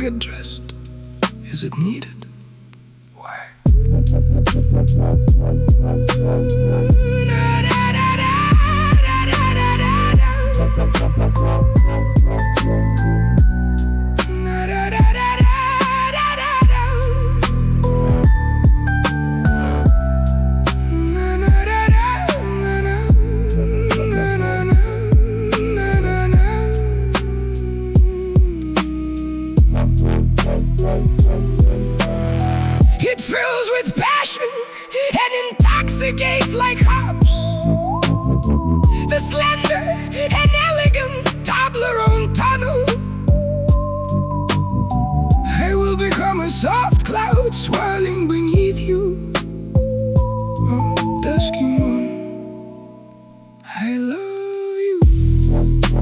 get dressed? Is it needed? Why? It fills with passion and intoxicates like hops. The slender and elegant Toblerone tunnel. I will become a soft cloud swirling beneath you. Oh, dusky moon, I love you.